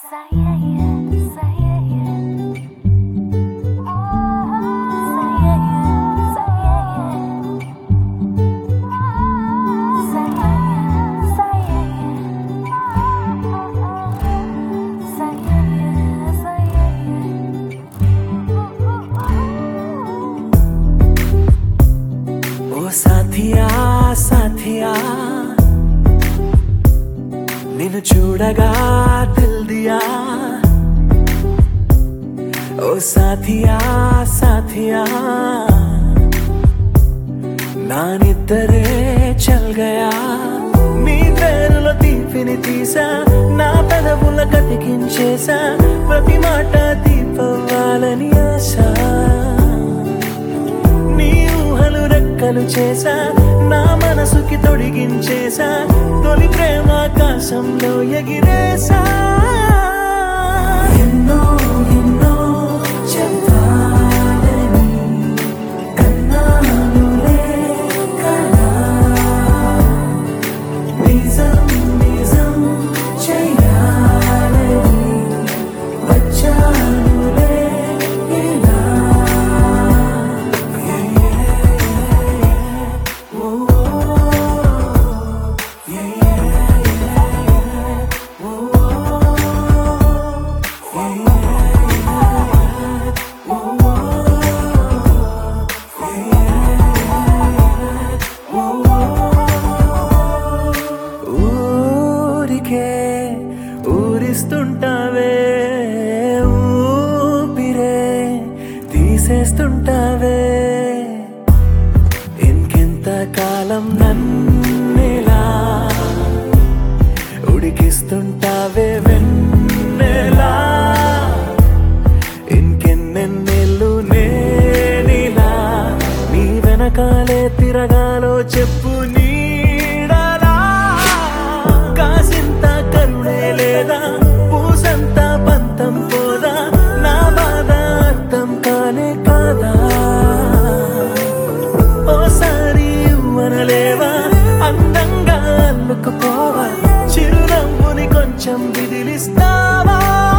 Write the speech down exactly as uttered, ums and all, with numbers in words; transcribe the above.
సాథియా సాథియా నిన్ను చూడగా దిల్ దియా ఓ సాథియా సాథియా నా నిద్దరే చల్ గయా నీ పేరులో తీపిని తీసా నా పెదవుల కతికించేసా ప్రతి మాట దీపవ్వాలని ఆశ రెక్కలు చేసా నా మనసుకి తొడిగించేసా తొలి ప్రేమ ఆకాశంలో ఎగిరేసా ఎన్నో ఎన్నో చెప్పాలని కన్నానులే కలా నిజం నిజం చెయ్యాలని వచ్చానులే ఇలా ఊరిస్తుంటావే ఊపిరే తీసేస్తుంటావే ఇంకెంత కాలం నన్నేలా ఉడికిస్తుంటావే వెన్నెలా ఇంకెన్నెన్నెళ్ళు నేనిలా నీ వెనకాలే తిరగాలో చెప్పు నీడలా కాసింత కరుణే లేదా పూసంత పంతం పోదా నా బాధ అర్థం కానే కాదా ఓసారి ఇవ్వనలేవా అందంగా అల్లుకుపోవా చిరునవ్వుని కొంచెం విదిలిస్తావా